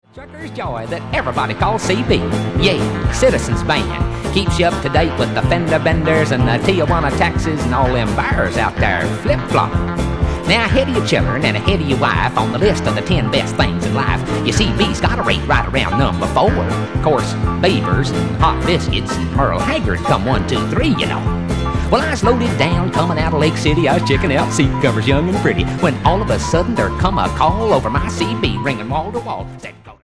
Trucker's Joy that everybody calls CB. Yeah, Citizens Band keeps you up to date with the fender benders and the Tijuana taxis and all them buyers out there flip-flop. Now ahead of your children and ahead of your wife on the list of the 10 best things in life, you see B's got a rate right around number 4. Of course, Beavers and Hot Biscuits and Merle Haggard come 1, 2, 3, you know. Well, I was loaded down coming out of Lake City. I was checking out seat covers young and pretty when all of a sudden there come a call over my CB ringing wall to wall. Said,